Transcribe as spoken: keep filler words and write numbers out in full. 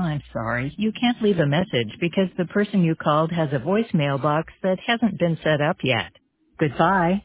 I'm sorry, you can't leave a message because the person you called has a voicemail box that hasn't been set up yet. Goodbye.